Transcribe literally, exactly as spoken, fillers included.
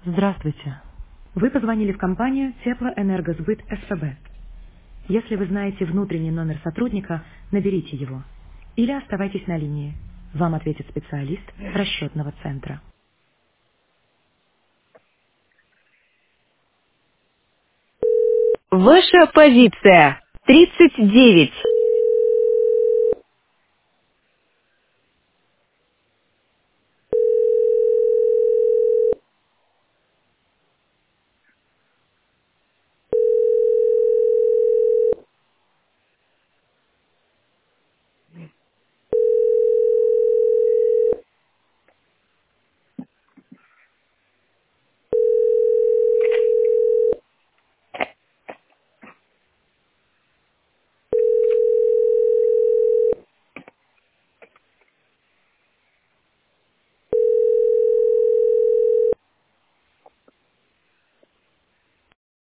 Здравствуйте. Вы позвонили в компанию Теплоэнергосбыт СПБ. Если вы знаете внутренний номер сотрудника, наберите его. Или оставайтесь на линии. Вам ответит специалист расчетного центра. Ваша позиция тридцать девять.